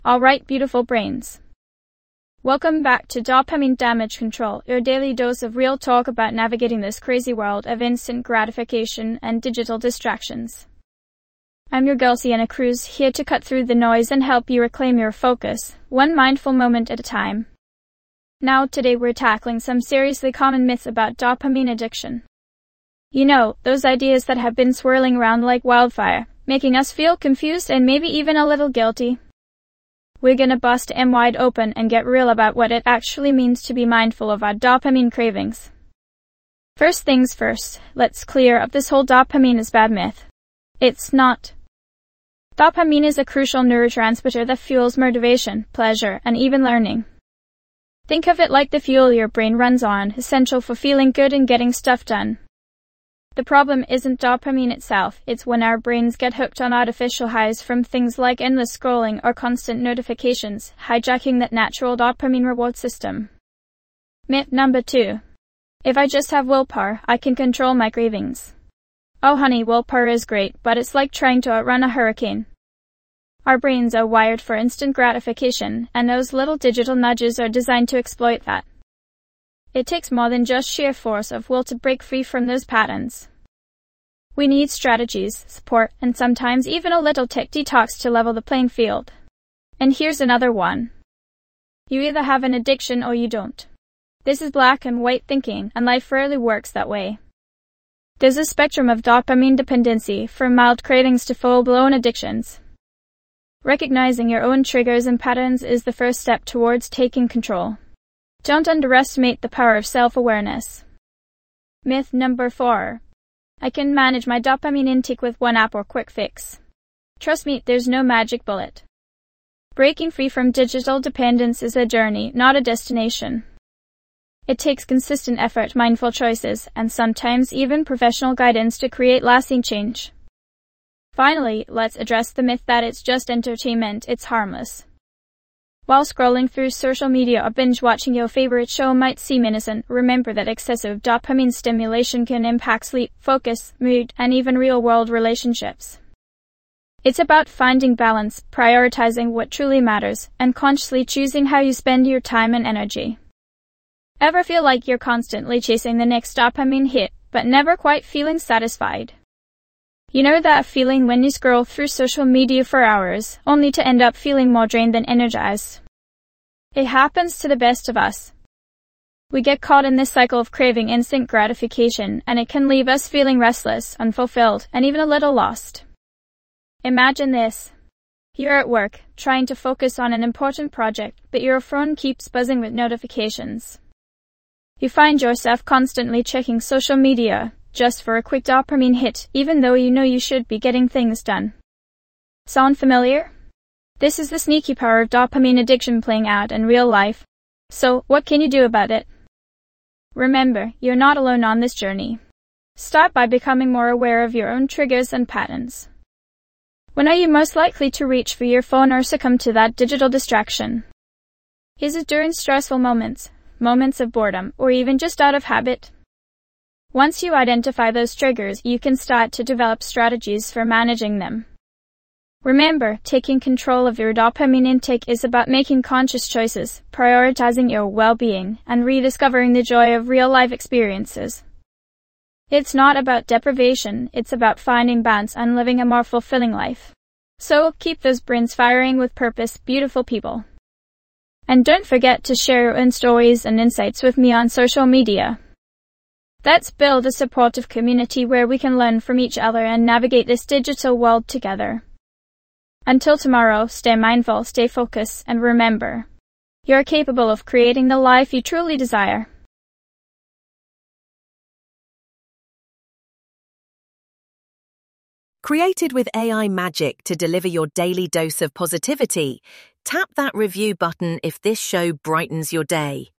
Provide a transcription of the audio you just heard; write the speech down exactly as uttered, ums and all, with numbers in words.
Alright, beautiful brains. Welcome back to Dopamine Damage Control, your daily dose of real talk about navigating this crazy world of instant gratification and digital distractions. I'm your girl Sienna Cruz, here to cut through the noise and help you reclaim your focus, one mindful moment at a time. Now, today we're tackling some seriously common myths about dopamine addiction. You know, those ideas that have been swirling around like wildfire, making us feel confused and maybe even a little guilty. We're gonna bust 'em wide open and get real about what it actually means to be mindful of our dopamine cravings. First things first, let's clear up this whole dopamine is bad myth. It's not. Dopamine is a crucial neurotransmitter that fuels motivation, pleasure, and even learning. Think of it like the fuel your brain runs on, essential for feeling good and getting stuff done. The problem isn't dopamine itself, it's when our brains get hooked on artificial highs from things like endless scrolling or constant notifications, hijacking that natural dopamine reward system. Myth number two. If I just have willpower, I can control my cravings. Oh honey, willpower is great, but it's like trying to outrun a hurricane. Our brains are wired for instant gratification, and those little digital nudges are designed to exploit that. It takes more than just sheer force of will to break free from those patterns. We need strategies, support, and sometimes even a little tech detox to level the playing field. And here's another one. You either have an addiction or you don't. This is black and white thinking, and life rarely works that way. There's a spectrum of dopamine dependency, from mild cravings to full-blown addictions. Recognizing your own triggers and patterns is the first step towards taking control. Don't underestimate the power of self-awareness. Myth number four. I can manage my dopamine intake with one app or quick fix. Trust me, there's no magic bullet. Breaking free from digital dependence is a journey, not a destination. It takes consistent effort, mindful choices, and sometimes even professional guidance to create lasting change. Finally, let's address the myth that it's just entertainment, it's harmless. While scrolling through social media or binge-watching your favorite show might seem innocent, remember that excessive dopamine stimulation can impact sleep, focus, mood, and even real-world relationships. It's about finding balance, prioritizing what truly matters, and consciously choosing how you spend your time and energy. Ever feel like you're constantly chasing the next dopamine hit, but never quite feeling satisfied? You know that feeling when you scroll through social media for hours, only to end up feeling more drained than energized? It happens to the best of us. We get caught in this cycle of craving instant gratification, and it can leave us feeling restless, unfulfilled, and even a little lost. Imagine this. You're at work, trying to focus on an important project, but your phone keeps buzzing with notifications. You find yourself constantly checking social media, just for a quick dopamine hit, even though you know you should be getting things done. Sound familiar? This is the sneaky power of dopamine addiction playing out in real life. So, what can you do about it? Remember, you're not alone on this journey. Start by becoming more aware of your own triggers and patterns. When are you most likely to reach for your phone or succumb to that digital distraction? Is it during stressful moments, moments of boredom, or even just out of habit? Once you identify those triggers, you can start to develop strategies for managing them. Remember, taking control of your dopamine intake is about making conscious choices, prioritizing your well-being, and rediscovering the joy of real-life experiences. It's not about deprivation, it's about finding balance and living a more fulfilling life. So, keep those brains firing with purpose, beautiful people. And don't forget to share your own stories and insights with me on social media. Let's build a supportive community where we can learn from each other and navigate this digital world together. Until tomorrow, stay mindful, stay focused, and remember, you're capable of creating the life you truly desire. Created with A I magic to deliver your daily dose of positivity, tap that review button if this show brightens your day.